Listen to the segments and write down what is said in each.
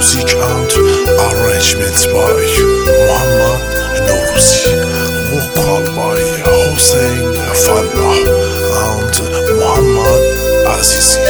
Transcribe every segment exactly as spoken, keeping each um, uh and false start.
music and arrangement by Muhammad Nourouzi, vocal by Hossein Fallah and Muhammad Azizi.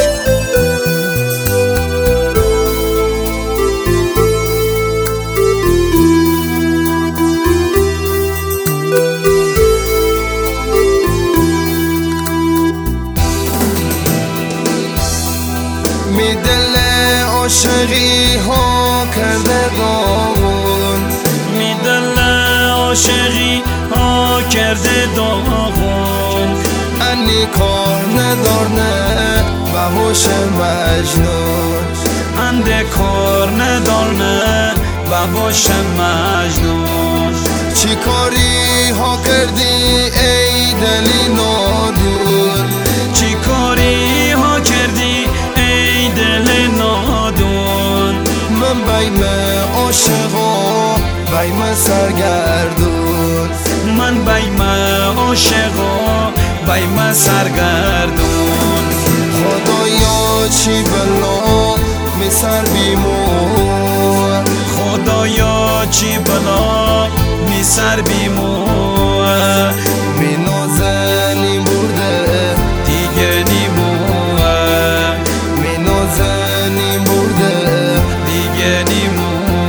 می دل عاشقی ها کرده داغون، می دل عاشقی ها کرده داغون. انی کار ندارنه به هوش مجنون، انده کار ندارنه به هوش مجنون. چی کاری ها کردی ای دلی نادون، چی کاری ها کردی ای دل نادون. من بیم عاشقا بیم سرگردون، من بیم عاشقا بیم سرگردون. خدایا چی بلا می سر بیمون، خدایا چی بلا می سر بیمون. می نازنی برده دیگه نیمون، می نازنی برده دیگه نیمون.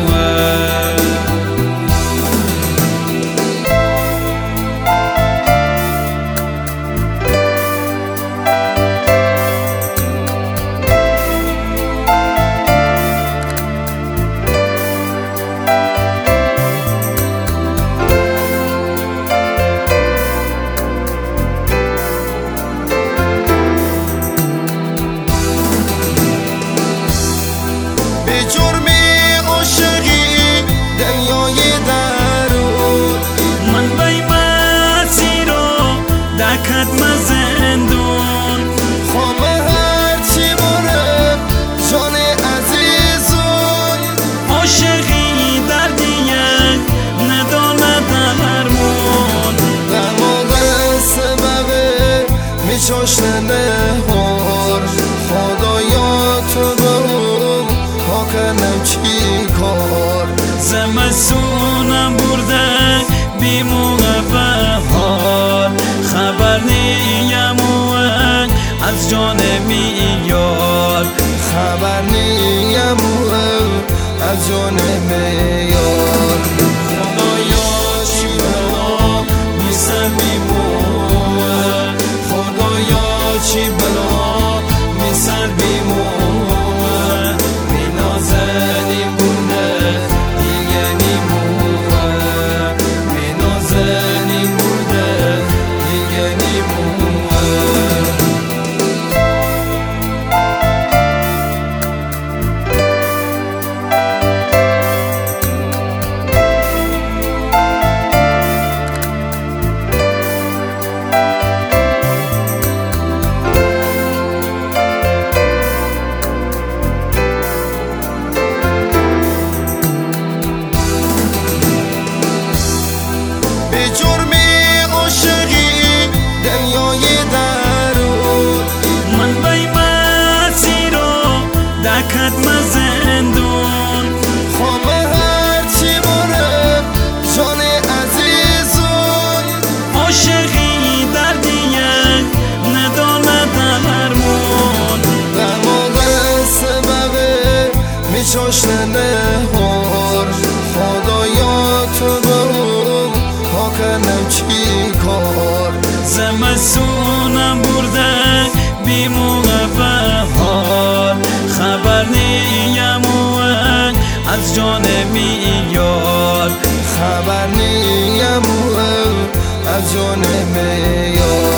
کدم زندون خواه هر چی باره جان عزیزون، عاشقی دردیه ندانه درمون. در موقع سبب می چاشته نهار، خدایا تو برون ها کنم چی کار. زمستونم برده بیمونه بهار، خبر نیم از جان میار، خبر نیم از جان میار. خدایا چی بلا می سر بیمون، خدایا چی بلا می سر بیمون. می نازنی برده دیگه نیمون، می نازنی برده دیگه نیمون. به جرم عاشقی دنیای درون، من بیم سیرو در کدم زندون. خواه هر چی باره جان عزیزون، عاشقی دردیه ندانه درمون. در موقع سبب می چاشته نهار، خدایا تو برون ها کنم چی کار. زمستونم برده بیمونه بهار، خبر نیم از جان میار، خبر نیم از جان میار.